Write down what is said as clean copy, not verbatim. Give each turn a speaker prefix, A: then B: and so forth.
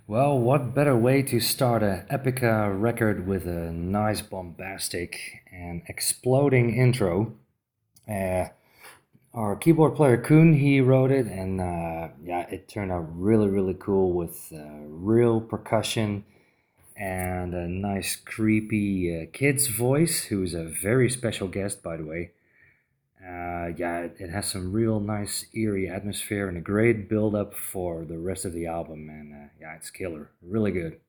A: Well, what better way to start a Epica record with a nice bombastic and exploding intro? Uh, our keyboard player Kuhn, he wrote it, and yeah, it turned out really cool with real percussion and a nice creepy kid's voice, who's a very special guest, by the way. Yeah, it has some real nice eerie atmosphere and a great build up for the rest of the album, and yeah, it's killer, really good.